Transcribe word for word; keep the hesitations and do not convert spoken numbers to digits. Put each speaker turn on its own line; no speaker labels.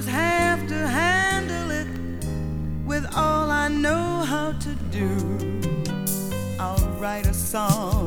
have to handle it with all I know how to do. I'll write a song